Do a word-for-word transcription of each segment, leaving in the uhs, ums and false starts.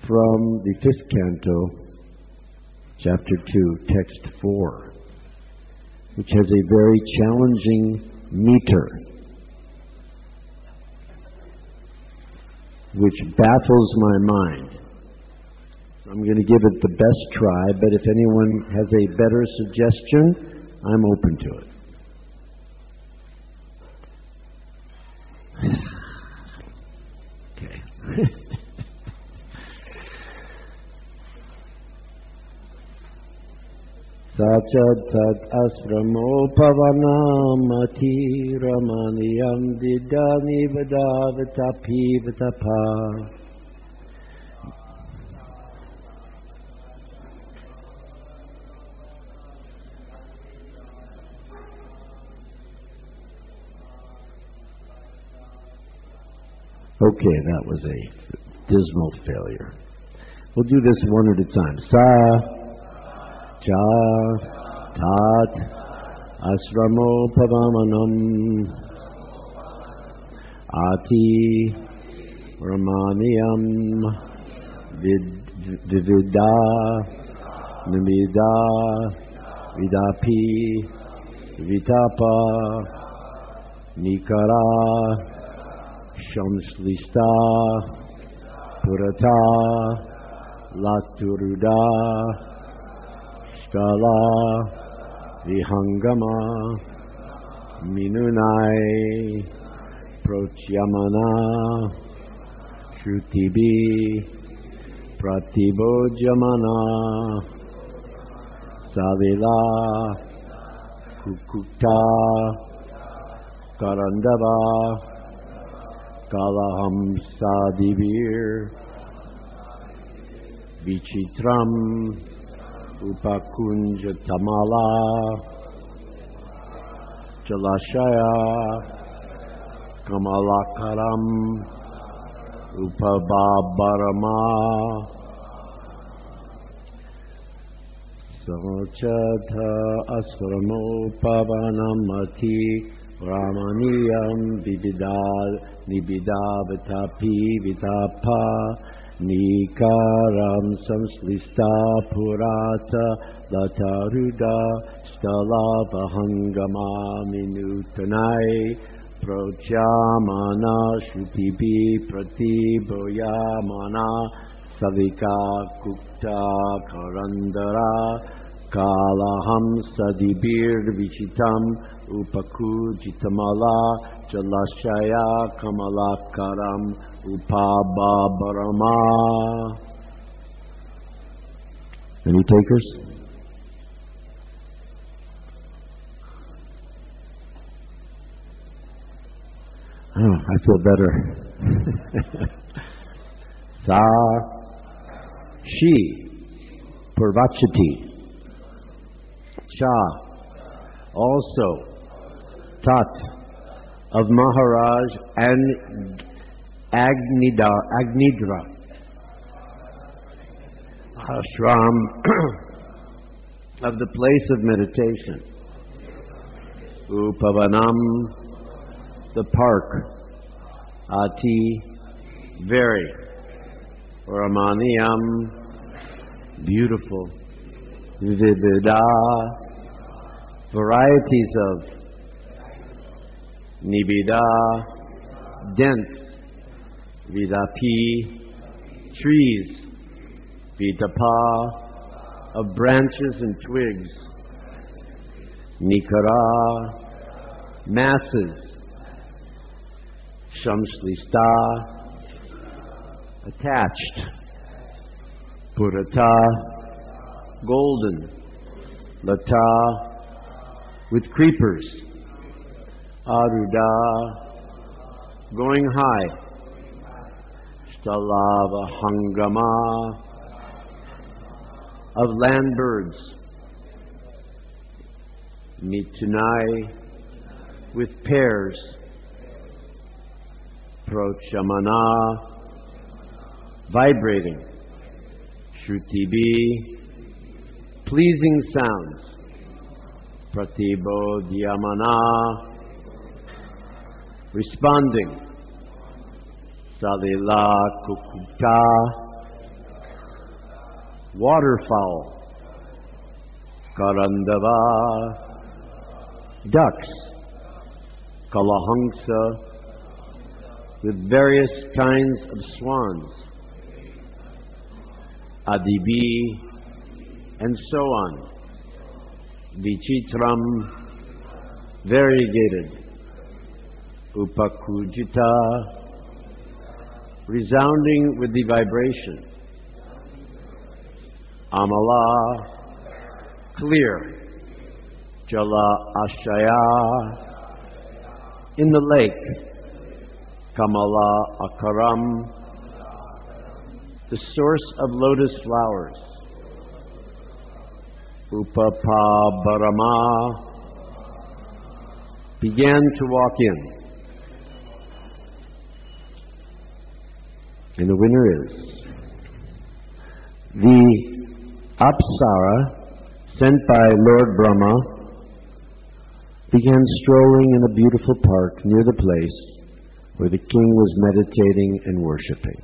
from the fifth canto, chapter two, text four, which has a very challenging meter, which baffles my mind. So I'm going to give it the best try, but if anyone has a better suggestion, I'm open to it. Okay. Sacha tat asramo pavanamati ramaniyam didani vadavatapi vatapa. Okay, that was a dismal failure. We'll do this one at a time. Sa Cha Tat Asramo Pavamanam Ati Ramaniyam Vidvida Nimida Vidapi Vitapa Nikara Shamslista Purata Laturuda Skala Vihangama Minunai Protyamana Shrutibi Pratibojamana Savila Kukuta Karandava Kalaham Sadivir Vichitram Upakunja Tamala Jalashaya Kamalakaram Upababarama Samachata Asramo Pavanamati Ramaniyam Vididal Nibida Vitapi Vitapa Nikaram Samslista Purata Lataruda Stala Vahangama Minutanai Prochamana Shutibi Pratiboyamana Savika Kukta Karandara Kalaham Sadibir Vichitam Upaku Jitamala Jalashaya Kamalakaram Upababarama. Any takers? Oh, I feel better. Sa Shi Purvachati Cha also Tat of Maharaj and Agnida, Agnidra ashram of the place of meditation. Upavanam, the park. Ati, very. Ramaniyam, beautiful. Vidida, varieties of. Nibida, dense. Vidapi, trees. Vitapa, of branches and twigs. Nikara, masses. Shamslista, attached. Purata, golden. Lata, with creepers. Aruda, going high. Stalava Hangama, of land birds. Mitunai, with pairs. Prochamana, vibrating. Shrutibi, pleasing sounds. Pratibodhyamana, responding. Salila Kukuta, waterfowl, Karandava, ducks, Kalahangsa, with various kinds of swans, Adibi, and so on. Vichitram, variegated, Upakujita, resounding with the vibration, Amala, clear, Jala Ashaya, in the lake, Kamala Akaram, the source of lotus flowers, Upapa Barama, began to walk in. And the winner is the Apsara, sent by Lord Brahma, began strolling in a beautiful park near the place where the king was meditating and worshipping.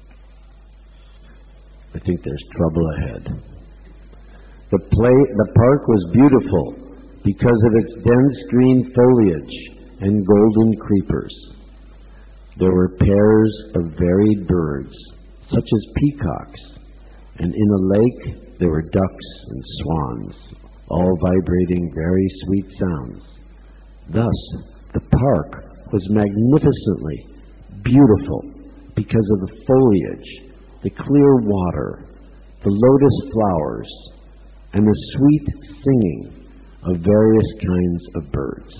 I think there's trouble ahead. The, play, the park was beautiful because of its dense green foliage and golden creepers. There were pairs of varied birds, such as peacocks, and in a lake there were ducks and swans, all vibrating very sweet sounds. Thus, the park was magnificently beautiful because of the foliage, the clear water, the lotus flowers, and the sweet singing of various kinds of birds.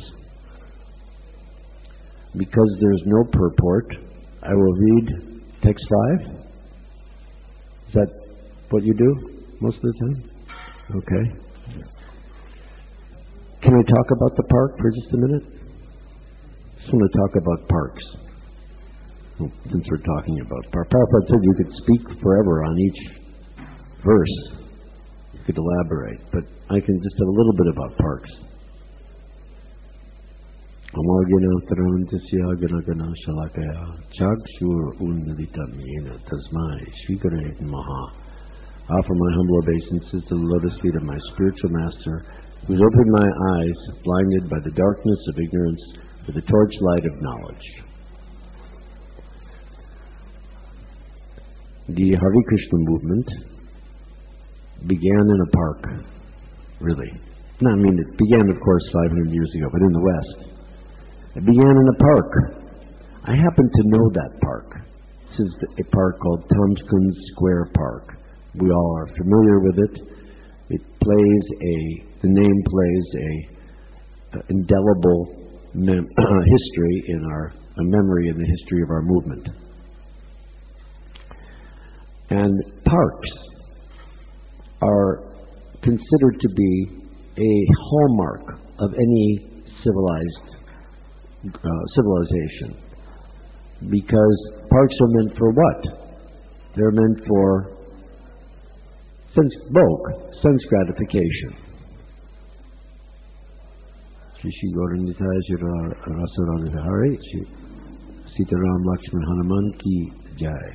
Because there's no purport, I will read text five. Is that what you do most of the time? Okay. Can I talk about the park for just a minute? I just want to talk about parks. Well, since we're talking about parks. Prabhupada said you could speak forever on each verse. You could elaborate, but I can just have a little bit about parks. Amagyanatrantasya ganagana shalakaya chakshur unnaditam yena tasmai shrigaret maha. Offer my humble obeisances to the lotus feet of my spiritual master, who has opened my eyes, blinded by the darkness of ignorance, with the torchlight of knowledge. The Hare Krishna movement began in a park, really. No, I mean, it began, of course, five hundred years ago, but in the West. It began in a park. I happen to know that park. This is a park called Tompkins Square Park. We all are familiar with it. It plays a, the name plays a, a indelible mem- history in our, a memory in the history of our movement. And parks are considered to be a hallmark of any civilized uh, civilization, because parks are meant for what? They're meant for sense, both sense gratification. Shri Shri Gauranitai Shri Rasarani Vihari Shri Sitaram Lakshman Hanuman Ki Jai.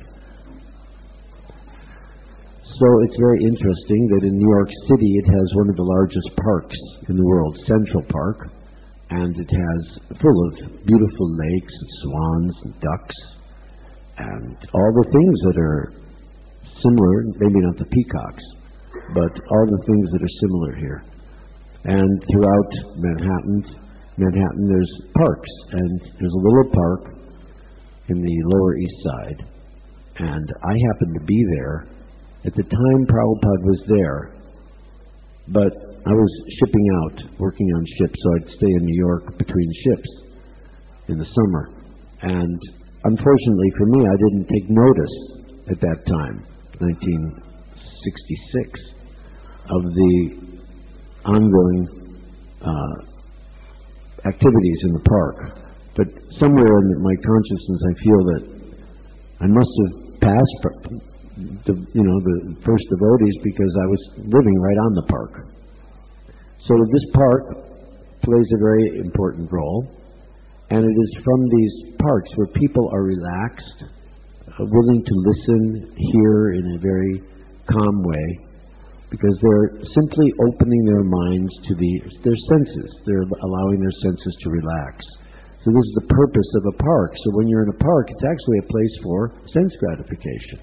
So it's very interesting that in New York City it has one of the largest parks in the world, Central Park, and it has full of beautiful lakes and swans and ducks and all the things that are similar, maybe not the peacocks, but all the things that are similar here. And throughout Manhattan, Manhattan there's parks, and there's a little park in the Lower East Side, and I happened to be there at the time Prabhupada was there, but I was shipping out, working on ships, so I'd stay in New York between ships in the summer. And unfortunately for me, I didn't take notice at that time, nineteen sixty-six, of the ongoing uh, activities in the park. But somewhere in my consciousness, I feel that I must have passed the, you know, the first devotees, because I was living right on the park. So this park plays a very important role, and it is from these parks where people are relaxed, uh, willing to listen, hear in a very calm way, because they're simply opening their minds to the, their senses. They're allowing their senses to relax. So this is the purpose of a park. So when you're in a park, it's actually a place for sense gratification.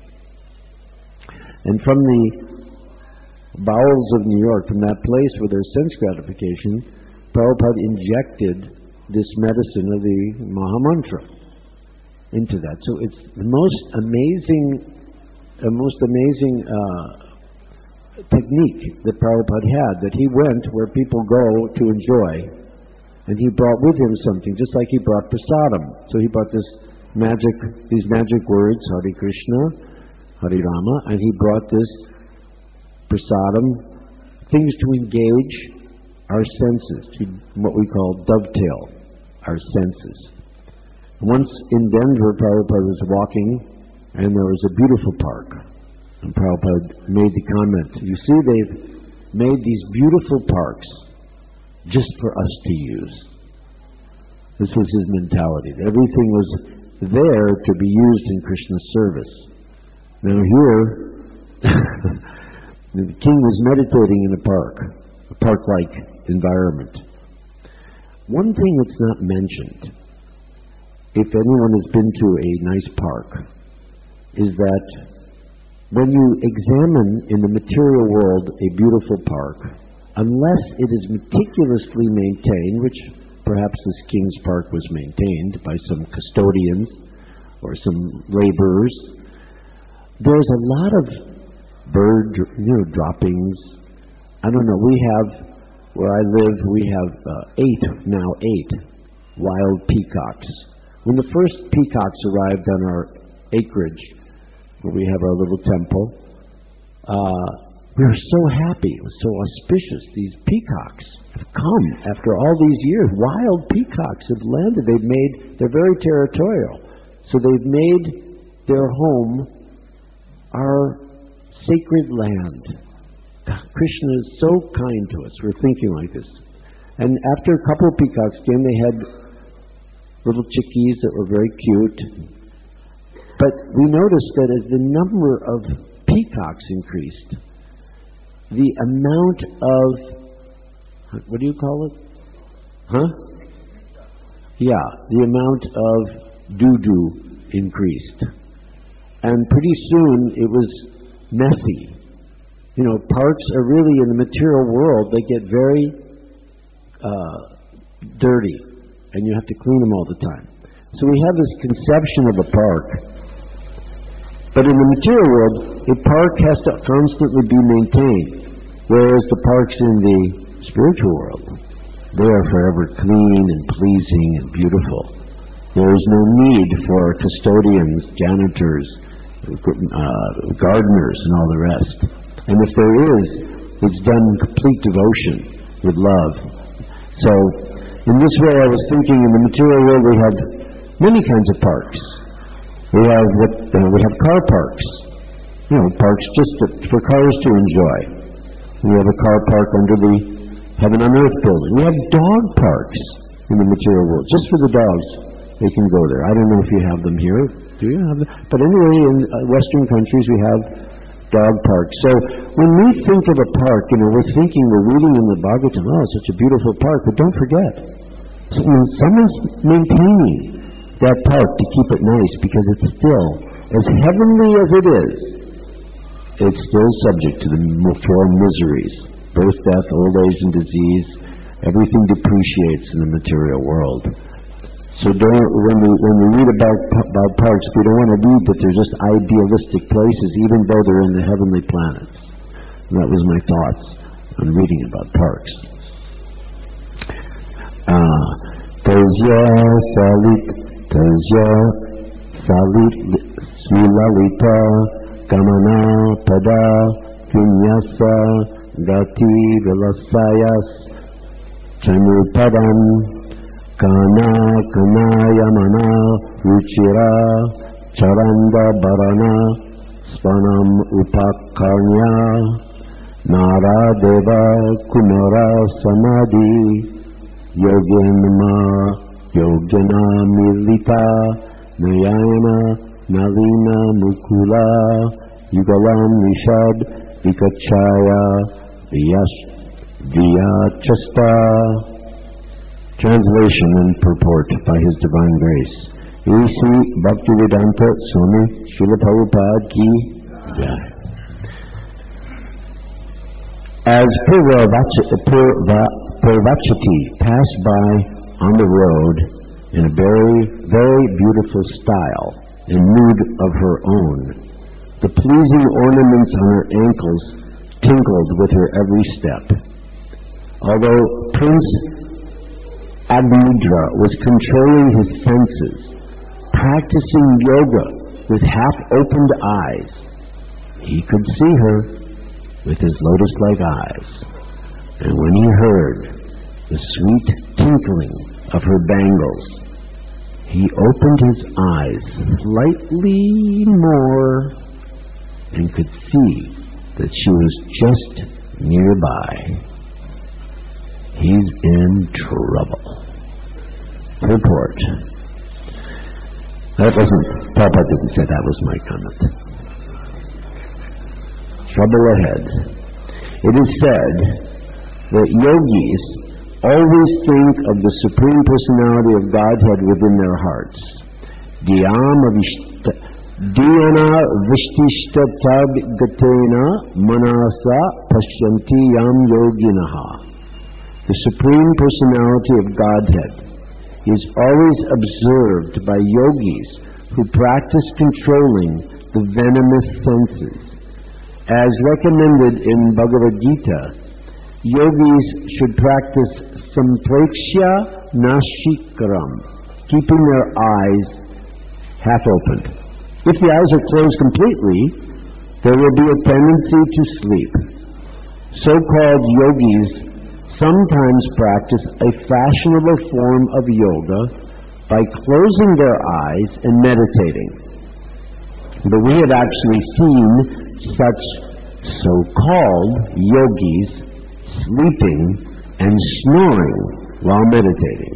And from the bowels of New York, from that place where there's sense gratification, Prabhupada injected this medicine of the Mahamantra into that. So it's the most amazing, the most amazing uh, technique that Prabhupada had, that he went where people go to enjoy, and he brought with him something, just like he brought prasadam. So he brought this magic, these magic words, Hare Krishna, Hare Rama, and he brought this prasadam, things to engage our senses, to what we call dovetail our senses. Once in Denver, Prabhupada was walking, and there was a beautiful park. And Prabhupada made the comment, you see, they've made these beautiful parks just for us to use. This was his mentality. Everything was there to be used in Krishna's service. Now here, the king was meditating in a park, a park-like environment. One thing that's not mentioned, if anyone has been to a nice park, is that when you examine in the material world a beautiful park, unless it is meticulously maintained, which perhaps this King's Park was maintained by some custodians or some laborers, there's a lot of bird, you know, droppings. I don't know, we have, where I live, we have uh, eight, now eight, wild peacocks. When the first peacocks arrived on our acreage, where we have our little temple, uh, we were so happy. It was so auspicious. These peacocks have come after all these years. Wild peacocks have landed. They've made, they're very territorial. So they've made their home our sacred land. God, Krishna is so kind to us. We're thinking like this. And after a couple of peacocks came, they had little chickies that were very cute. But we noticed that as the number of peacocks increased, the amount of, what do you call it? Huh? Yeah, the amount of doo-doo increased. And pretty soon it was messy. You know, parks are really, in the material world, they get very uh, dirty, and you have to clean them all the time. So we have this conception of a park. But in the material world, a park has to constantly be maintained, whereas the parks in the spiritual world, they are forever clean and pleasing and beautiful. There is no need for custodians, janitors, uh, gardeners, and all the rest. And if there is, it's done in complete devotion, with love. So, in this way, I was thinking, in the material world, we have many kinds of parks. We have what uh, we have car parks, you know, parks just to, for cars to enjoy. We have a car park under the Heaven on Earth building. We have dog parks in the material world, just for the dogs. They can go there. I don't know if you have them here. Do you have them? But anyway, in uh, Western countries, we have dog parks. So when we think of a park, you know, we're thinking, we're reading in the Bhagavatam, oh, such a beautiful park. But don't forget, so, you know, someone's maintaining that park to keep it nice, because it's still, as heavenly as it is, it's still subject to the four miseries: birth, death, old age, and disease. Everything depreciates in the material world. So don't, when we when we read about about parks, we don't want to read that they're just idealistic places, even though they're in the heavenly planets. And that was my thoughts on reading about parks. Uh, Tazya Salit Tazya Salit Srilalita Kamana Pada Punyasa Gati Vilasayas Chanupadam Kana Kanaya Mana Ruchira Charanda Barana Spanam Upakarnya Nara Deva Kumara Samadhi Yogenma Yogena Milita Nayana Nalina Mukula Yugalam Nishad Vikachaya Vyachasta. Translation and purport by His Divine Grace. A C Bhaktivedanta Swami Srila Prabhupada Ki Jai. As Purvachati passed by on the road in a very, very beautiful style and mood of her own, the pleasing ornaments on her ankles tinkled with her every step. Although Prince Agnidra was controlling his senses, practicing yoga with half-opened eyes, he could see her with his lotus-like eyes. And when he heard the sweet tinkling of her bangles, he opened his eyes slightly more and could see that she was just nearby. He's in trouble. Report. That wasn't, Prabhupada didn't say that was my comment. Trouble ahead. It is said that yogis always think of the Supreme Personality of Godhead within their hearts. Dhyana vishtishtatad gatena manasa pashyanti yam yoginaha. The Supreme Personality of Godhead is always observed by yogis who practice controlling the venomous senses. As recommended in Bhagavad Gita, yogis should practice sampreksha nashikaram, keeping their eyes half opened. If the eyes are closed completely, there will be a tendency to sleep. So-called yogis sometimes practice a fashionable form of yoga by closing their eyes and meditating. But we have actually seen such so-called yogis sleeping and snoring while meditating.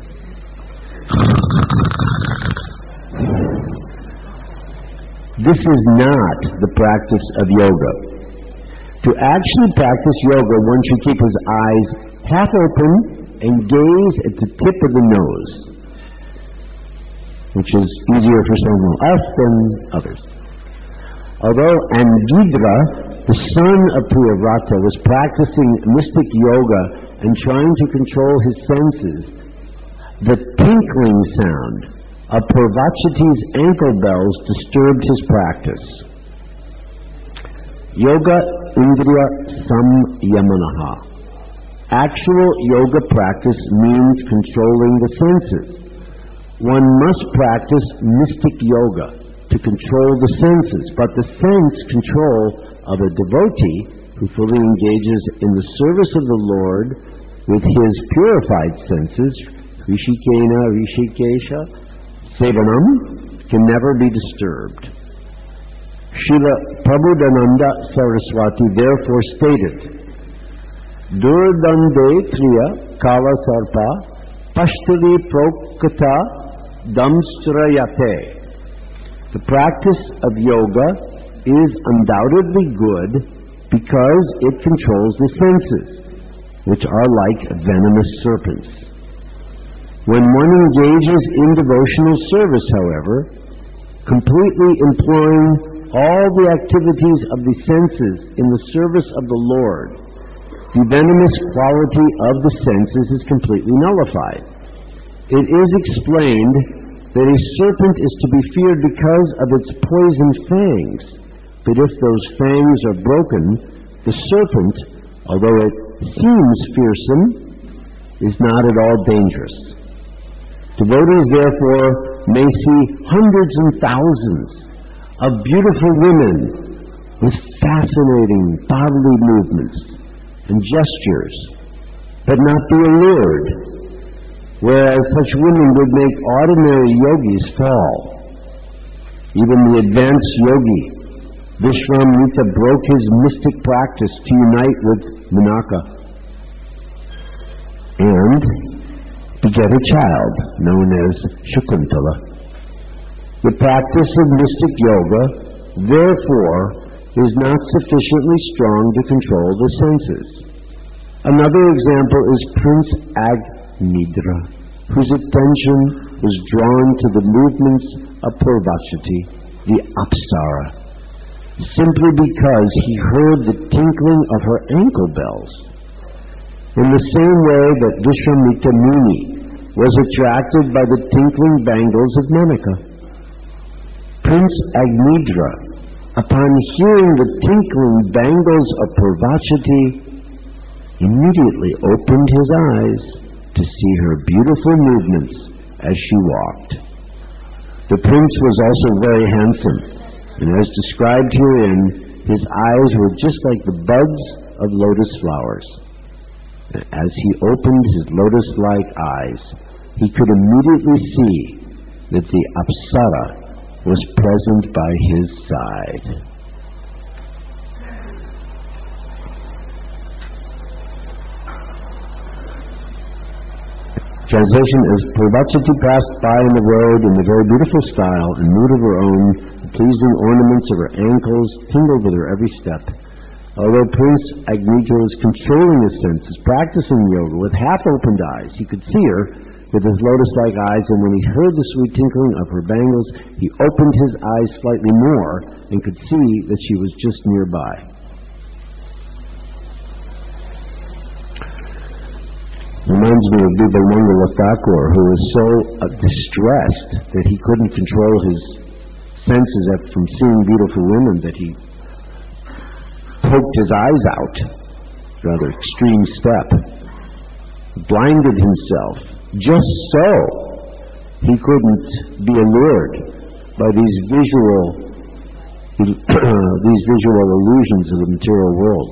This is not the practice of yoga. To actually practice yoga, one should keep his eyes half open and gaze at the tip of the nose, which is easier for some of us than others. Although Angidra, the son of Priyavrata, was practicing mystic yoga and trying to control his senses, the tinkling sound of Purvachati's ankle bells disturbed his practice. Yoga Indriya Samyamanaha. Actual yoga practice means controlling the senses. One must practice mystic yoga to control the senses, but the sense control of a devotee who fully engages in the service of the Lord with his purified senses, Rishikena Rishikesha Sevanam, can never be disturbed. Srila Prabodhananda Saraswati therefore stated, Durdande Kriya Kala Sarpa Pashtali Prokata Damstrayate. The practice of yoga is undoubtedly good because it controls the senses, which are like venomous serpents. When one engages in devotional service, however, completely employing all the activities of the senses in the service of the Lord, the venomous quality of the senses is completely nullified. It is explained that a serpent is to be feared because of its poison fangs, but if those fangs are broken, the serpent, although it seems fearsome, is not at all dangerous. Devotees, therefore, may see hundreds and thousands of beautiful women with fascinating bodily movements and gestures, but not be allured, whereas such women would make ordinary yogis fall. Even the advanced yogi, Vishwamitra, broke his mystic practice to unite with Menaka and beget a child known as Shakuntala. The practice of mystic yoga, therefore, is not sufficiently strong to control the senses. Another example is Prince Agnidra, whose attention was drawn to the movements of Purvachati, the Apsara, simply because he heard the tinkling of her ankle bells. In the same way that Vishwamitra Muni was attracted by the tinkling bangles of Menaka. Prince Agnidra, upon hearing the tinkling bangles of Purvachati, immediately opened his eyes to see her beautiful movements as she walked. The prince was also very handsome, and as described herein, his eyes were just like the buds of lotus flowers. As he opened his lotus-like eyes, he could immediately see that the Apsara was present by his side. Translation is, Purvachati passed by in the road in a very beautiful style and mood of her own. The pleasing ornaments of her ankles tingled with her every step. Although Prince Agnidra was controlling his senses, practicing yoga with half-opened eyes, he could see her with his lotus-like eyes, and when he heard the sweet tinkling of her bangles, he opened his eyes slightly more and could see that she was just nearby. Reminds me of Bimalmangala Thakur, who was so uh, distressed that he couldn't control his senses at, from seeing beautiful women that he poked his eyes out. Rather extreme step. Blinded himself. Just so he couldn't be allured by these visual these visual illusions of the material world.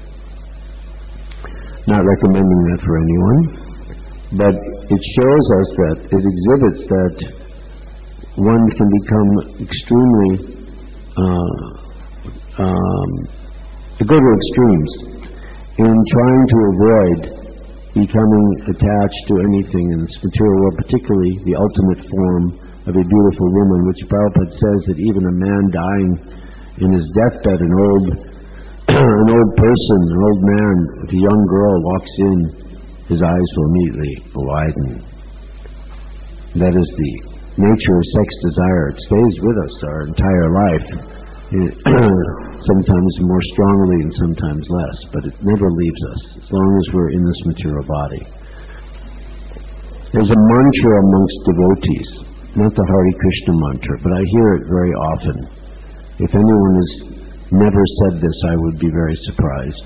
Not recommending that for anyone, but it shows us that, it exhibits that one can become extremely, uh, um, go to extremes in trying to avoid becoming attached to anything in this material world, particularly the ultimate form of a beautiful woman, which Prabhupada says that even a man dying in his deathbed, an old an old person, an old man with a young girl walks in, his eyes will immediately widen. That is the nature of sex desire. It stays with us our entire life, sometimes more strongly and sometimes less, but it never leaves us as long as we're in this material body. There's a mantra amongst devotees, not the Hare Krishna mantra, but I hear it very often. If anyone has never said this, I would be very surprised.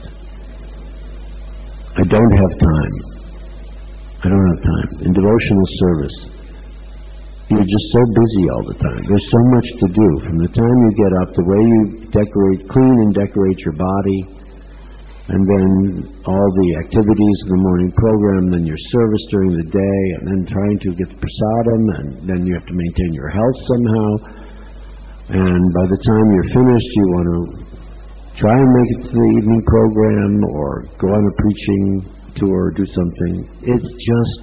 I don't have time. I don't have time. In devotional service, you're just so busy all the time. There's so much to do. From the time you get up, the way you decorate, clean and decorate your body, and then all the activities of the morning program, then your service during the day, and then trying to get the prasadam, and then you have to maintain your health somehow. And by the time you're finished, you want to try and make it to the evening program or go on a preaching tour or do something. It's just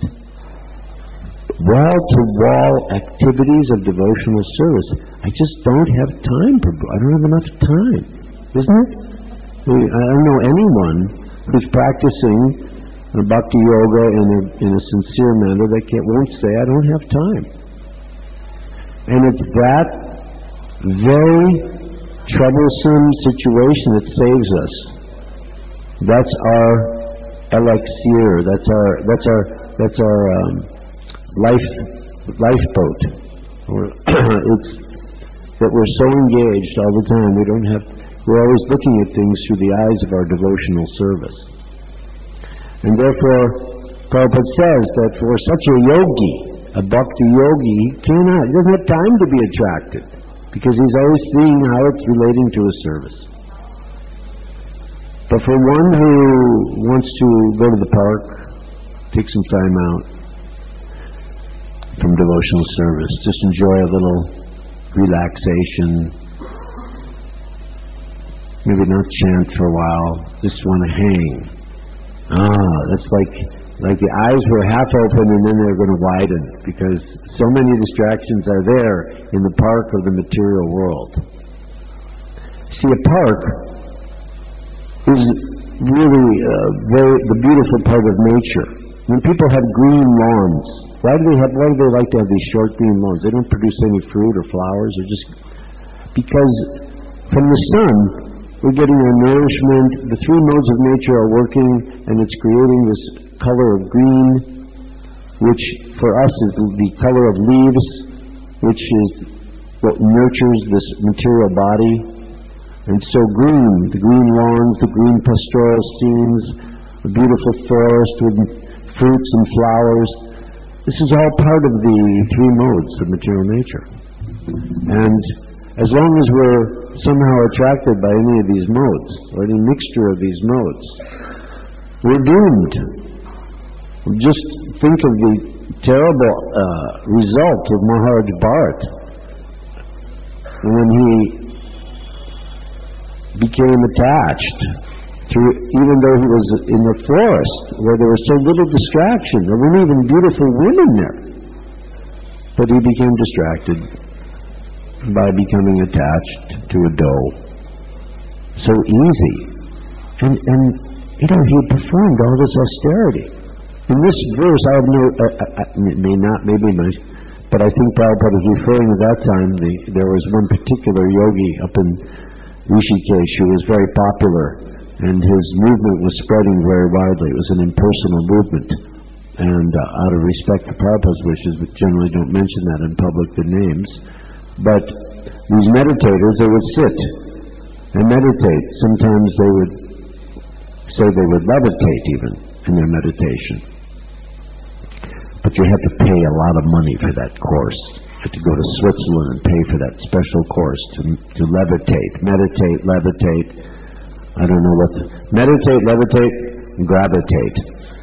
wall-to-wall activities of devotional service. I just don't have time. For, I don't have enough time, isn't it? I don't know anyone who's practicing bhakti yoga in a, in a sincere manner that can't, won't say, I don't have time. And it's that very troublesome situation that saves us. That's our elixir. That's our that's our that's our um, life lifeboat. Or it's that we're so engaged all the time. We don't have. We're always looking at things through the eyes of our devotional service. And therefore, Prabhupada says that for such a yogi, a bhakti yogi, he cannot. He doesn't have time to be attracted, because he's always seeing how it's relating to his service. But for one who wants to go to the park, take some time out from devotional service, just enjoy a little relaxation, maybe not chant for a while, just want to hang. Ah, that's like like the eyes were half open and then they're going to widen, because so many distractions are there in the park of the material world. See, a park is really uh, very the beautiful part of nature. When people have green lawns, why do they have? Why do they like to have these short green lawns? They don't produce any fruit or flowers. They're just because from the sun we're getting our nourishment. The three modes of nature are working, and it's creating this color of green, which for us is the color of leaves, which is what nurtures this material body. And so green, the green lawns, the green pastoral scenes, the beautiful forest with fruits and flowers, this is all part of the three modes of material nature. And as long as we're somehow attracted by any of these modes, or any mixture of these modes, we're doomed. Just think of the terrible uh, result of Maharaj Bharat when he became attached to, even though he was in the forest where there was so little distraction. There weren't even beautiful women there. But he became distracted by becoming attached to a doe. So easy. And, and you know, he performed all this austerity. In this verse, I have no, uh, uh, it may not, maybe not, but I think Prabhupada was referring at that time, the, there was one particular yogi up in Rishikesh who was very popular, and his movement was spreading very widely. It was an impersonal movement. And uh, out of respect for Prabhupada's wishes, we generally don't mention that in public, the names. But these meditators, they would sit and meditate. Sometimes they would say they would levitate even in their meditation. But you had to pay a lot of money for that course. You had to go to Switzerland and pay for that special course to, to levitate, meditate, levitate. I don't know what the, meditate, levitate, and gravitate.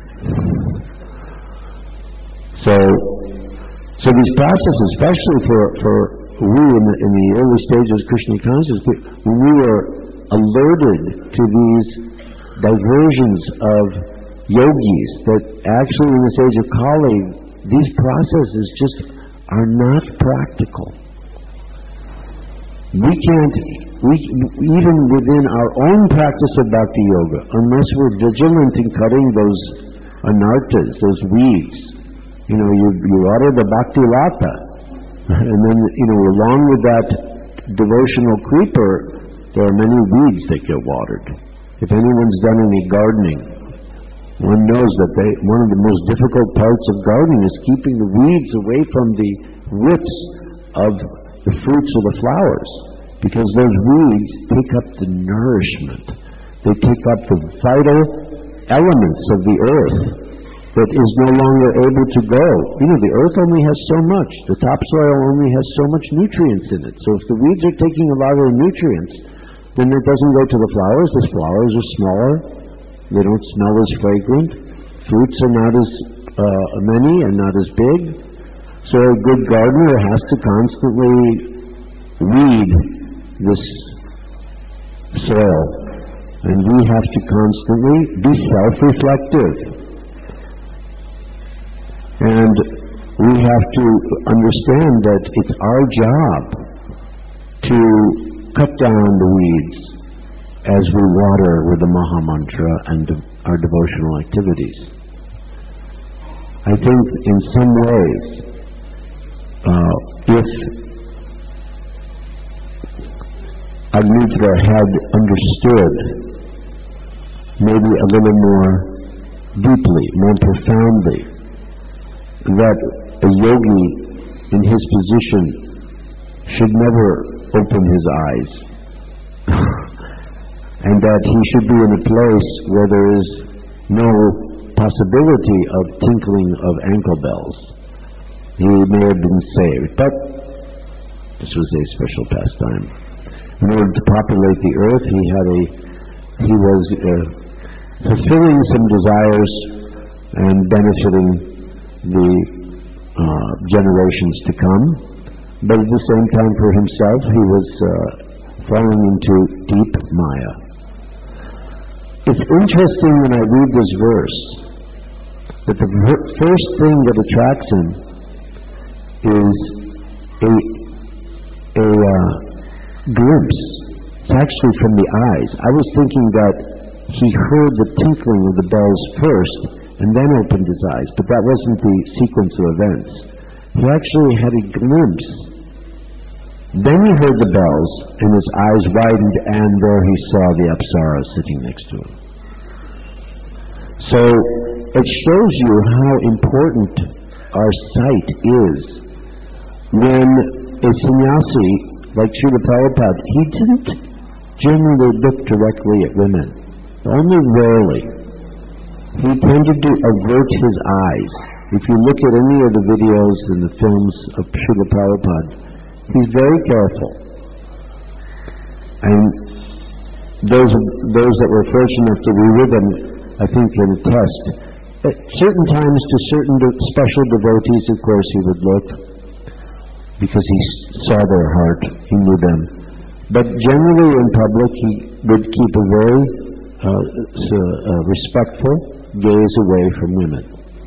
So, so these processes, especially for, for we in the, in the early stages of Krishna consciousness, when we were alerted to these diversions of yogis, that actually in this age of Kali, these processes just are not practical. We can't, we, even within our own practice of Bhakti Yoga, unless we're vigilant in cutting those anartas, those weeds. You know, you, you water the Bhakti Lata, and then, you know, along with that devotional creeper, there are many weeds that get watered. If anyone's done any gardening, one knows that they, one of the most difficult parts of gardening is keeping the weeds away from the roots of the fruits or the flowers, because those weeds take up the nourishment. They take up the vital elements of the earth that is no longer able to go. You know, the earth only has so much. The topsoil only has so much nutrients in it. So if the weeds are taking a lot of the nutrients, then it doesn't go to the flowers. The flowers are smaller. They don't smell as fragrant. Fruits are not as uh, many and not as big. So a good gardener has to constantly weed this soil. And we have to constantly be self-reflective. And we have to understand that it's our job to cut down the weeds as we water with the Maha Mantra and de- our devotional activities. I think in some ways, uh, if Agnitra had understood maybe a little more deeply, more profoundly, that a yogi in his position should never open his eyes, and that he should be in a place where there is no possibility of tinkling of ankle bells, he may have been saved. But this was a special pastime. In order to populate the earth, he had a he was uh, fulfilling some desires and benefiting the uh, generations to come, but at the same time for himself he was uh, falling into deep maya. It's interesting when I read this verse that the ver- first thing that attracts him is a, a uh, glimpse, It's actually from the eyes. I was thinking that he heard the tinkling of the bells first and then opened his eyes, but that wasn't the sequence of events. He actually had a glimpse. Then he heard the bells, and his eyes widened, and there he saw the Apsara sitting next to him. So it shows you how important our sight is. When a sannyasi, like Srila Prabhupada, he didn't generally look directly at women, only rarely. He tended to avert his eyes. If you look at any of the videos and the films of Srila Prabhupada, he's very careful. And those those that were fortunate enough to be with him, I think, can attest. At certain times, to certain de- special devotees, of course, he would look, because he saw their heart, he knew them. But generally in public, he would keep a very uh, so, uh, respectful gaze away from women.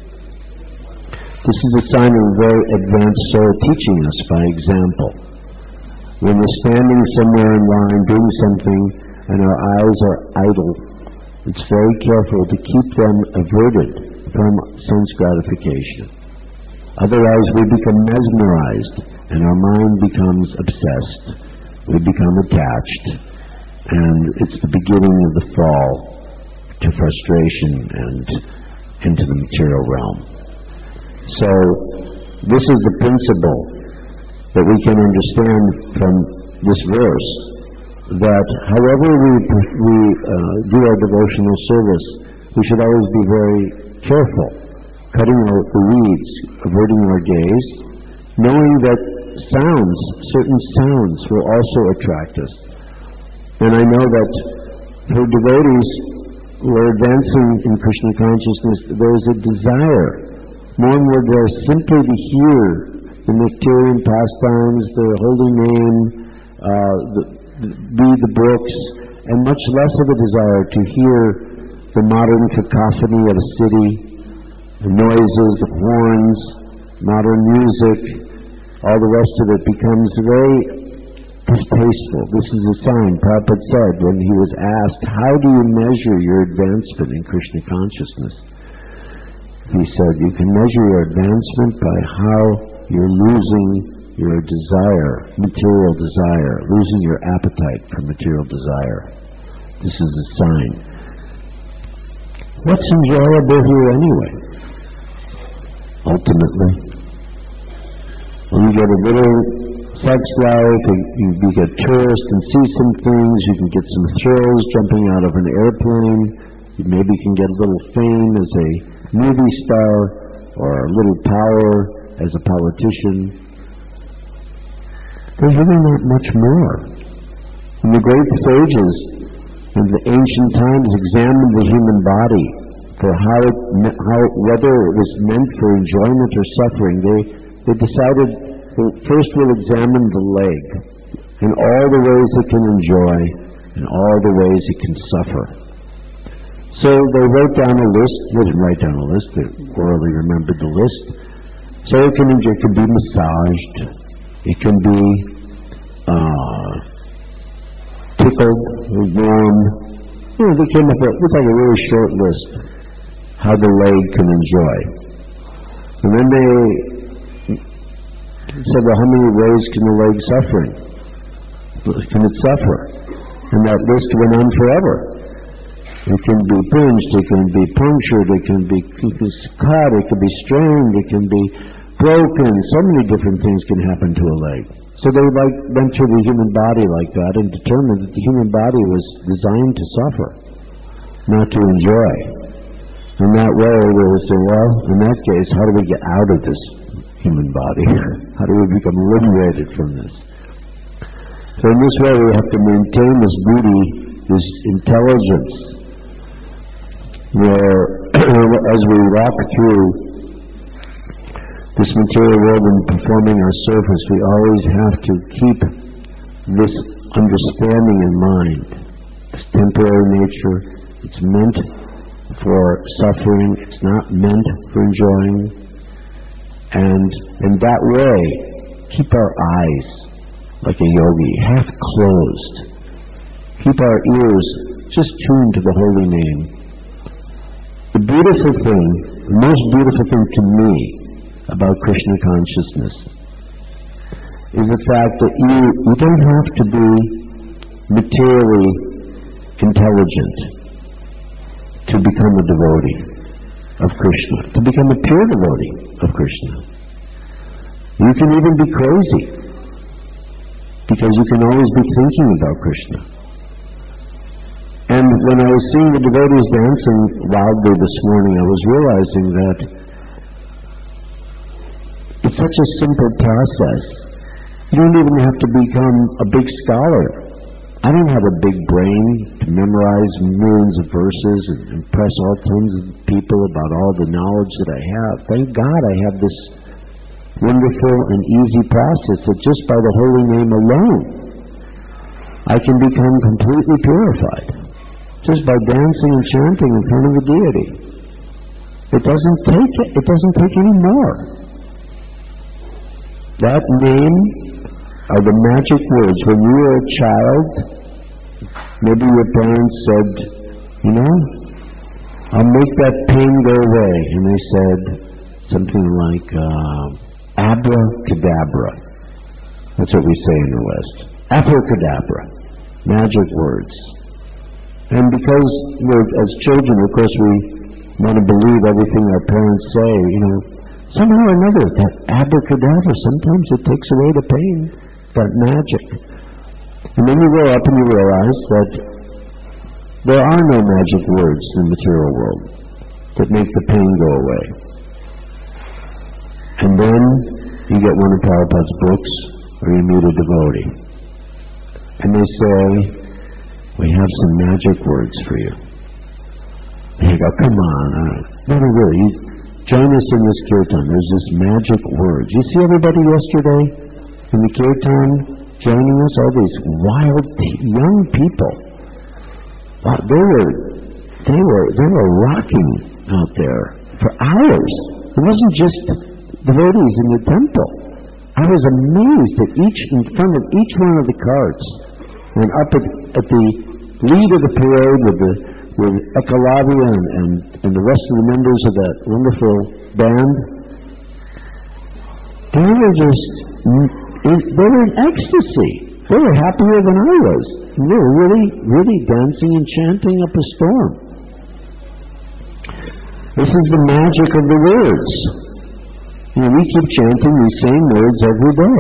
This is a sign of a very advanced soul teaching us by example. When we're standing somewhere in line doing something and our eyes are idle, it's very careful to keep them averted from sense gratification. Otherwise we become mesmerized and our mind becomes obsessed. We become attached, and it's the beginning of the fall to frustration and into the material realm. So this is the principle that we can understand from this verse, that however we, we uh, do our devotional service, we should always be very careful, cutting out the weeds, averting our gaze, knowing that sounds, certain sounds will also attract us. And I know that for devotees who are advancing in Krishna consciousness, there is a desire more and more there simply to hear the nectarian pastimes, the holy name, uh, the, the, read the books, and much less of a desire to hear the modern cacophony of a city, the noises, the horns, modern music, all the rest of it becomes very distasteful. This is a sign. Prabhupada said when he was asked, how do you measure your advancement in Krishna consciousness? He said, you can measure your advancement by how you're losing your desire, material desire, losing your appetite for material desire. This is a sign. What's enjoyable here anyway? Ultimately, when you get a little sex life, you, you get tourist and see some things, you can get some thrills jumping out of an airplane, you maybe can get a little fame as a movie star, or a little power as a politician. There's really not much more. And the great sages in the ancient times examined the human body for how, it, how whether it was meant for enjoyment or suffering. They, they decided, well, first we'll examine the leg in all the ways it can enjoy and all the ways it can suffer. So they wrote down a list. They didn't write down a list. They orally remembered the list. So it can, it can be massaged. It can be uh, tickled, warm. You know, they came up with, it was like a really short list how the leg can enjoy. And then they said, well, how many ways can the leg suffer? Can it suffer? And that list went on forever. It can be pinched, it can be punctured, it can be cut, it can be strained, it can be broken. So many different things can happen to a leg. So they like went through the human body like that and determined that the human body was designed to suffer, not to enjoy. In that way, they would say, well, in that case, how do we get out of this human body? How do we become liberated from this? So in this way, we have to maintain this beauty, this intelligence, where as we walk through this material world and performing our service, we always have to keep this understanding in mind. It's temporary nature. It's meant for suffering. It's not meant for enjoying. And in that way, keep our eyes like a yogi, half closed, keep our ears just tuned to the holy name. The beautiful thing, the most beautiful thing to me about Krishna consciousness is the fact that you, you don't have to be materially intelligent to become a devotee of Krishna, to become a pure devotee of Krishna. You can even be crazy, because you can always be thinking about Krishna. And when I was seeing the devotees dancing wildly this morning, I was realizing that it's such a simple process. You don't even have to become a big scholar. I don't have a big brain to memorize millions of verses and impress all tons of people about all the knowledge that I have. Thank God I have this wonderful and easy process that just by the holy name alone I can become completely purified, just by dancing and chanting in front of the deity. It doesn't take it doesn't take any more. That name are the magic words. When you were a child, maybe your parents said, you know, I'll make that pain go away, and they said something like uh, abracadabra. That's what we say in the West. Abracadabra. Magic words. And because we're, as children, of course, we want to believe everything our parents say, you know, somehow or another, that abracadabra, sometimes it takes away the pain, that magic. And then you grow up and you realize that there are no magic words in the material world that make the pain go away. And then you get one of Prabhupada's books, or you meet a devotee. And they say, we have some magic words for you. And you go, come on. Uh, no, no, really. You join us in this kirtan. There's this magic words. You see everybody yesterday in the kirtan joining us? All these wild young people. Wow, they were, they were, they were rocking out there for hours. It wasn't just devotees in the temple. I was amazed at each, in front of each one of the carts, and up at, at the lead of the parade with the with Ekalavya and, and, and the rest of the members of that wonderful band, they were just, they were in ecstasy. They were happier than I was. They were really, really dancing and chanting up a storm. This is the magic of the words. You know, we keep chanting these same words every day.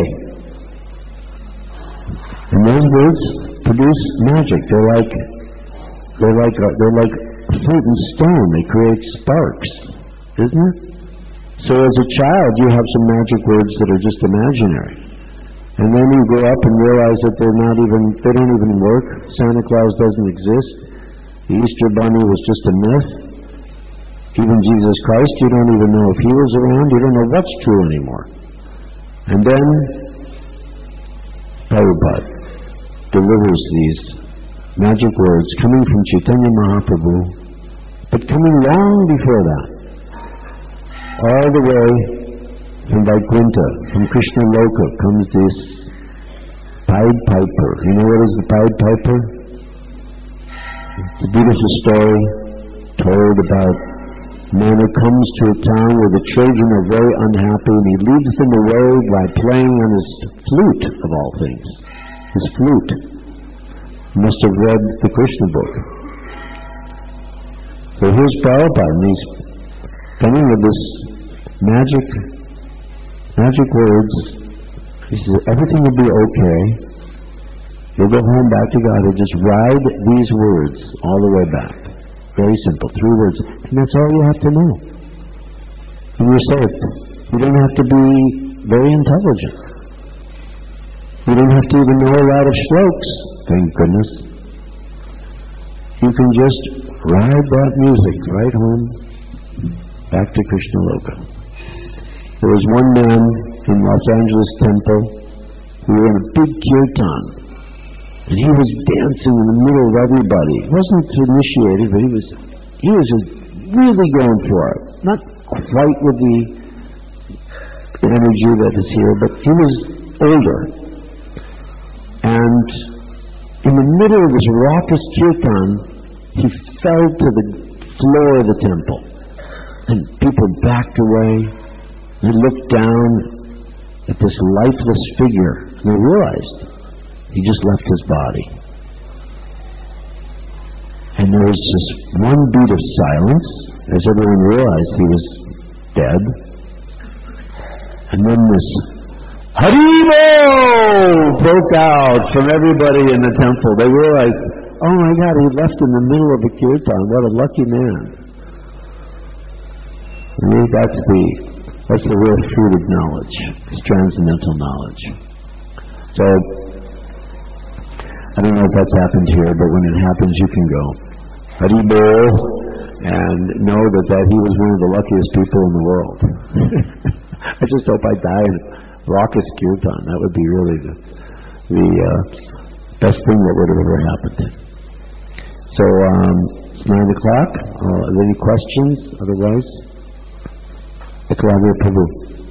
And those words produce magic. They're like, they're like, a, they're like a flint and stone. They create sparks, isn't it? So as a child, you have some magic words that are just imaginary. And then you grow up and realize that they're not even, they don't even work. Santa Claus doesn't exist. The Easter Bunny was just a myth. Even Jesus Christ, you don't even know if he was around. You don't know what's true anymore. And then Prabhupada delivers these magic words coming from Chaitanya Mahaprabhu, but coming long before that, all the way from Vaikuntha, from Krishna Loka, comes this Pied Piper. You know what is the Pied Piper? It's a beautiful story told about a man who comes to a town where the children are very unhappy, and he leads them away by playing on his flute, of all things. His flute. He must have read the Krishna book. So here's Prabhupada, and he's coming with this magic, magic words. He says, everything will be okay. You'll go home back to God and just ride these words all the way back. Very simple, three words. And that's all you have to know. And you're saved. You don't have to be very intelligent. You don't have to even know a lot of shlokas, thank goodness. You can just ride that music right home back to Krishna Loka. There was one man in Los Angeles temple who were in a big kirtan, and he was dancing in the middle of everybody. He wasn't initiated, but he was he was just really going for it. Not quite with the energy that is here, but he was older. And in the middle of this raucous kirtan, he fell to the floor of the temple. And people backed away. They looked down at this lifeless figure, and they realized he just left his body. And there was just one beat of silence as everyone realized he was dead. And then this Haribol broke out from everybody in the temple. They realized, oh my God, he left in the middle of a kirtan. What a lucky man. I mean, that's the that's the real fruit of knowledge. It's transcendental knowledge. So I don't know if that's happened here, but when it happens, you can go Haribol and know that, that he was one of the luckiest people in the world. I just hope I die in raucous kirtan. That would be really the, the uh, best thing that would have ever happened. So um, it's nine o'clock. Uh, are there any questions? Otherwise, Eklavya Prabhu.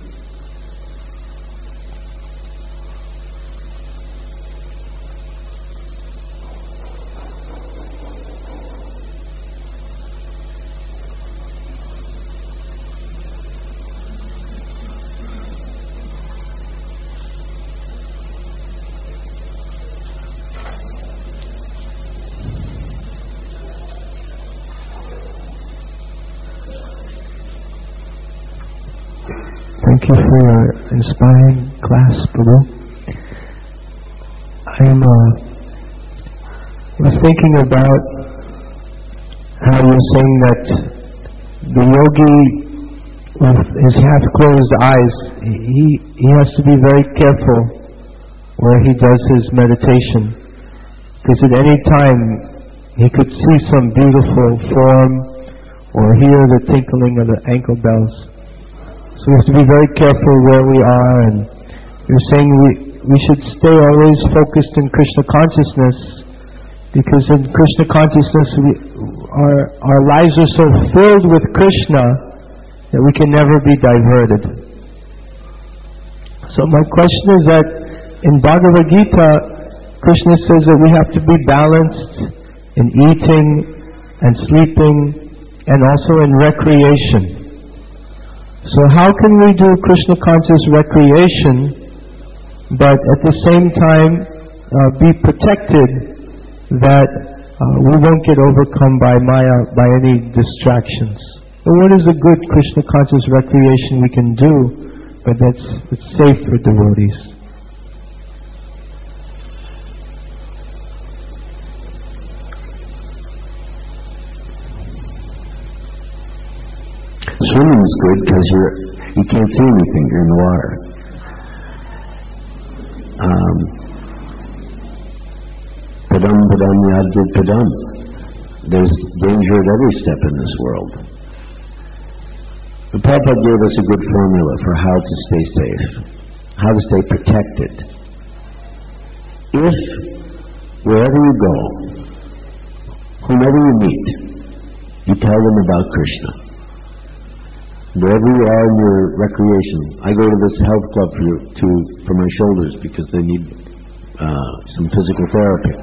Thank you for your inspiring class, Prabhu. I'm uh, was thinking about how you're saying that the yogi with his half-closed eyes, he, he has to be very careful where he does his meditation, because at any time he could see some beautiful form or hear the tinkling of the ankle bells. So we have to be very careful where we are, and you're saying we, we should stay always focused in Krishna consciousness, because in Krishna consciousness we, our, our lives are so filled with Krishna that we can never be diverted. So my question is that in Bhagavad Gita, Krishna says that we have to be balanced in eating and sleeping and also in recreation. So how can we do Krishna conscious recreation, but at the same time uh, be protected that uh, we won't get overcome by Maya, by any distractions? So what is a good Krishna conscious recreation we can do, but that's, that's safe for devotees? Swimming is good because you're you can't see anything. You're in the water. Um, padam padam yadvid padam. There's danger at every step in this world. The Prabhupada gave us a good formula for how to stay safe, how to stay protected. If wherever you go, whomever you meet, you tell them about Krishna. Wherever you are in your recreation, I go to this health club for, you, to, for my shoulders because they need uh, some physical therapy.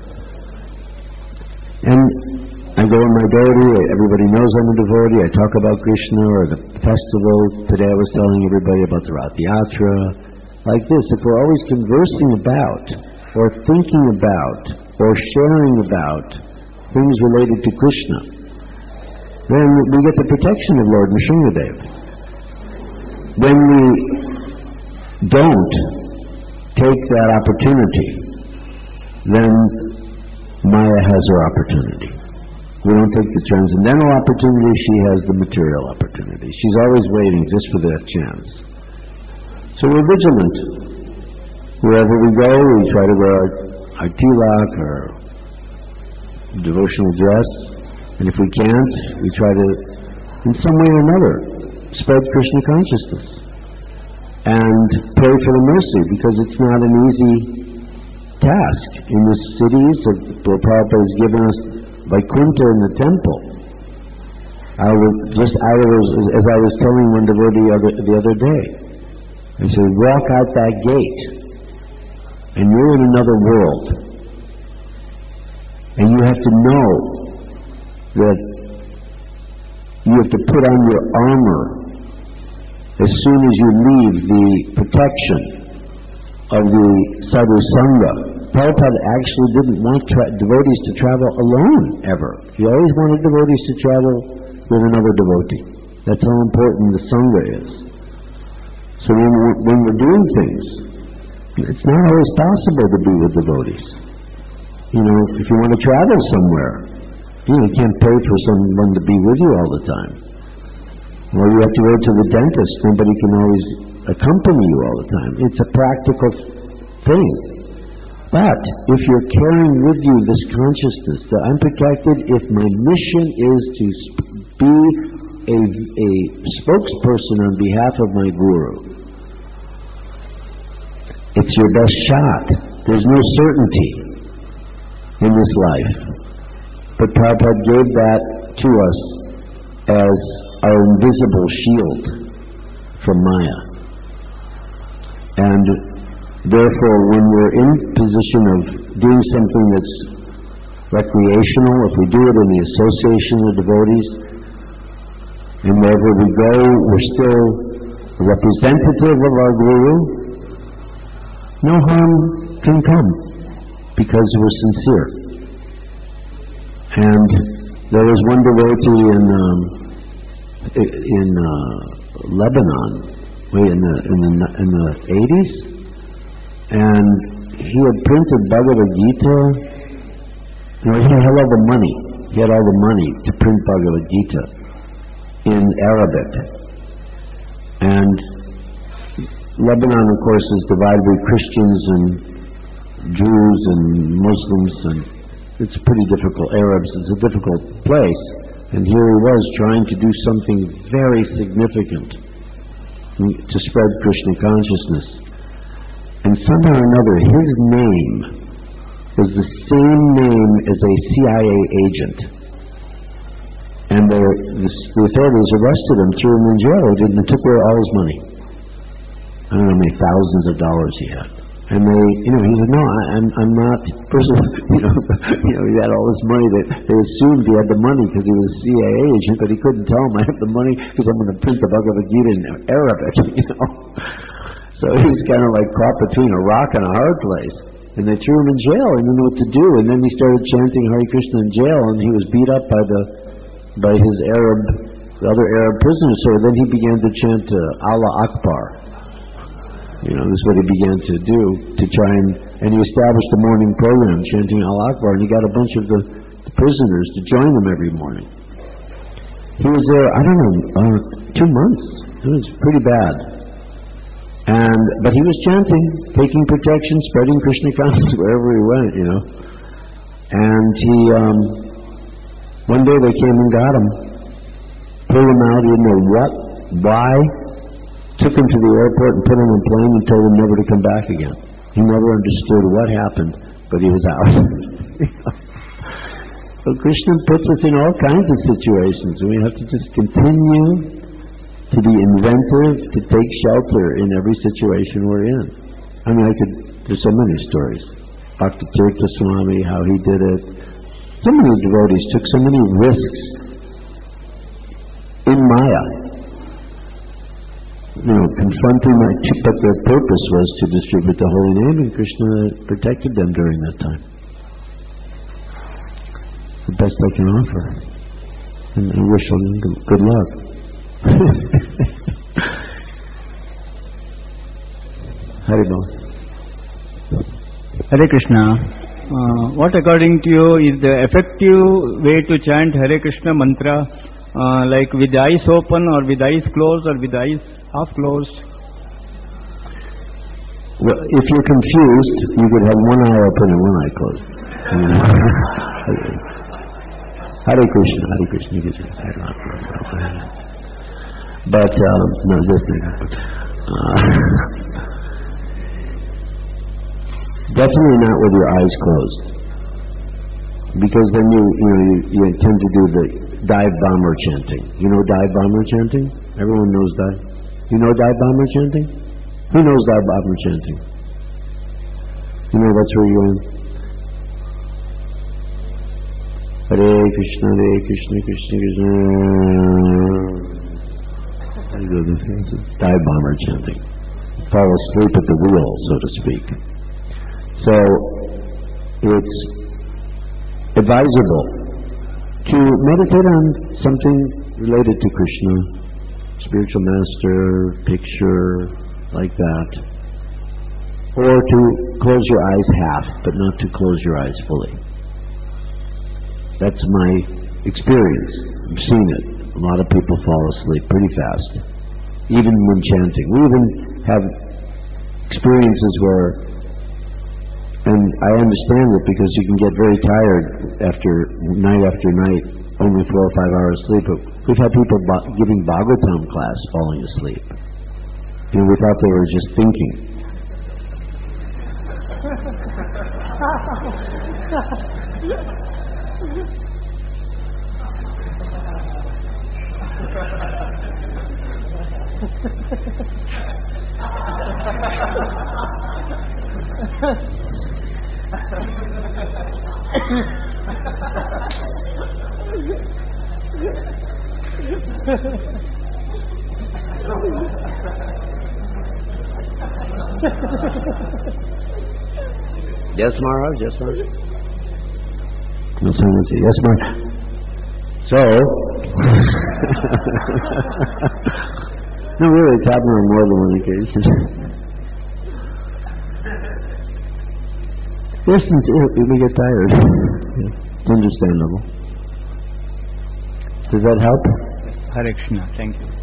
And I go in my devotee, everybody knows I'm a devotee, I talk about Krishna or the festival. Today I was telling everybody about the Rath Yatra. Like this, if we're always conversing about, or thinking about, or sharing about things related to Krishna, then we get the protection of Lord Nrsimhadev. When we don't take that opportunity, then Maya has her opportunity. We don't take the transcendental opportunity, she has the material opportunity. She's always waiting just for that chance. So we're vigilant. Wherever we go, we try to wear our, our tilak, our devotional dress. And if we can't, we try to, in some way or another, spread Krishna consciousness and pray for the mercy, because it's not an easy task. In the cities of where Prabhupada has given us Vaikuntha in the temple, I was just out of as, as I was telling one devotee other, the other day, I said, walk out that gate, and you're in another world. And you have to know that you have to put on your armor as soon as you leave the protection of the Sadhu Sangha. Prabhupada actually didn't want tra- devotees to travel alone, ever. He always wanted devotees to travel with another devotee. That's how important the Sangha is. So when we're, when we're doing things, it's not always possible to be with devotees. You know, if you want to travel somewhere, you know, you can't pay for someone to be with you all the time. Or you have to go to the dentist. Nobody can always accompany you all the time. It's a practical thing. But if you're carrying with you this consciousness that I'm protected, if my mission is to be a, a spokesperson on behalf of my Guru, it's your best shot. There's no certainty in this life. But Prabhupada gave that to us as our invisible shield from Maya. And therefore, when we're in position of doing something that's recreational, if we do it in the association of devotees, and wherever we go, we're still a representative of our Guru, no harm can come because we're sincere. And there was one devotee in um, in uh, Lebanon, wait, in the in the in the eighties, and he had printed Bhagavad Gita. You know, he had all the money. He had all the money to print Bhagavad Gita in Arabic. And Lebanon, of course, is divided with Christians and Jews and Muslims, and it's pretty difficult. Arabs, it's a difficult place. And here he was trying to do something very significant to spread Krishna consciousness. And somehow or another, his name was the same name as a C I A agent. And the, the, the authorities arrested him, threw him in jail, and took away all his money. I don't know how many thousands of dollars he had. And they, you know, he said, no, I, I'm, I'm not, first of all, you know, you know, he had all this money. That they assumed he had the money because he was a C I A agent, but he couldn't tell them I have the money because I'm going to print the Bhagavad Gita in Arabic, you know. So he's kind of like caught between a rock and a hard place. And they threw him in jail. He didn't know what to do. And then he started chanting Hare Krishna in jail, and he was beat up by the by his Arab, the other Arab prisoners. So then he began to chant uh, Allah Akbar. You know, this is what he began to do to try and, and he established a morning program chanting Allah Akbar, and he got a bunch of the, the prisoners to join him every morning. He was there, I don't know, uh, two months. It was pretty bad. And but he was chanting, taking protection, spreading Krishna consciousness wherever he went, you know. And he, um, one day they came and got him, pulled him out. He didn't know what, why. Took him to the airport and put him on a plane and told him never to come back again. He never understood what happened, but he was out. So Krishna puts us in all kinds of situations, and we have to just continue to be inventive, to take shelter in every situation we're in. I mean, I could, there's so many stories. Bhakti Tirtha Swami, how he did it. So many devotees took so many risks in Maya. You know, confronting my, but their purpose was to distribute the holy name, and Krishna protected them during that time. The best I can offer. And I wish them good luck. Haribol. Hare Krishna. Uh, what according to you is the effective way to chant Hare Krishna mantra, uh, like with the eyes open or with the eyes closed or with the eyes half closed? Well, if you're confused, you could have one eye open and one eye closed. Hare Krishna, Hare Krishna, Krishna. But, um, no, this thing. Uh, definitely not with your eyes closed. Because then you, you know, you, you tend to do the dive bomber chanting. You know dive bomber chanting? Everyone knows dive. You know dive bomber chanting? Who knows dive bomber chanting? You know that's where you're in? Hare Krishna, Hare Krishna, Krishna Krishna. You go to dive bomber chanting. Fall asleep at the wheel, so to speak. So it's advisable to meditate on something related to Krishna, spiritual master, picture, like that. Or to close your eyes half, but not to close your eyes fully. That's my experience. I've seen it. A lot of people fall asleep pretty fast, even when chanting. We even have experiences where, and I understand it because you can get very tired after night after night, only four or five hours sleep. But we've had people bo- giving Bhagavatam class falling asleep. You know, we thought they were just thinking. Yes, Maharaj, yes, Maharaj. No, someone say, yes, Maharaj. So, no, really, it's happened on more than one occasion. Yes, we get tired. It's understandable. Does that help? Hare Krishna, thank you.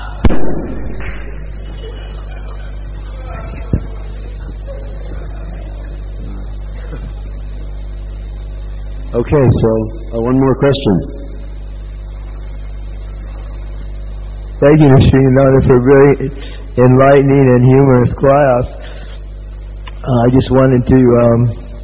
Okay, so uh, one more question. Thank you, Srinivasa, for a very enlightening and humorous class. Uh, I just wanted to um,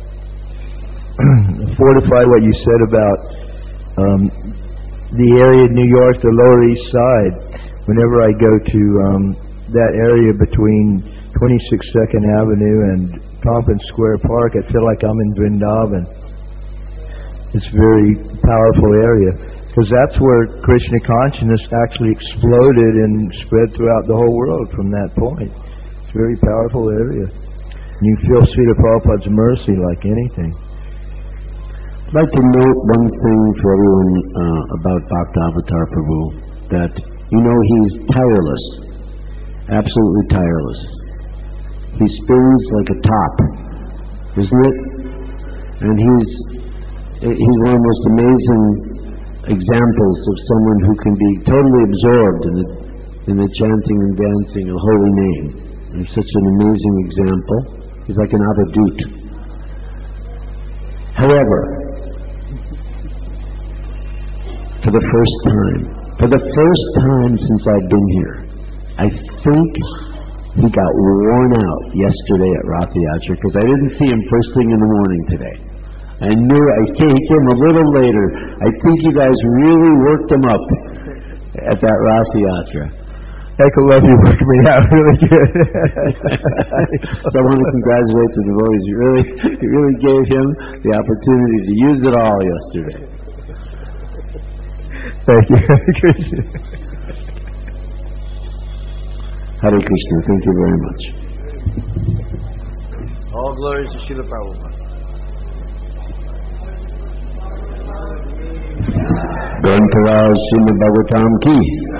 fortify what you said about um, the area of New York, the Lower East Side. Whenever I go to um, that area between twenty-six Second Avenue and Tompkins Square Park, I feel like I'm in Vrindavan. It's a very powerful area because that's where Krishna consciousness actually exploded and spread throughout the whole world from that point. It's a very powerful area. And you feel Srila Prabhupada's mercy like anything. I'd like to note one thing for everyone uh, about Bhaktavatar Prabhu, that you know he's tireless, absolutely tireless. He spins like a top, isn't it? And he's he's one of the most amazing examples of someone who can be totally absorbed in the in the chanting and dancing of holy name. He's such an amazing example. He's like an avadut. However, for the first time, for the first time since I've been here, I think he got worn out yesterday at Rath Yatra because I didn't see him first thing in the morning today. I knew I came a little later. I think you guys really worked him up at that Rath Yatra. Eka love you worked me out really good. So I want to congratulate the devotees. You really, you really gave him the opportunity to use it all yesterday. Thank you. Hare Krishna. Hare Krishna. Thank you very much. All glories to Srila Prabhupada. Grantaraj Srimad Bhagavatam ki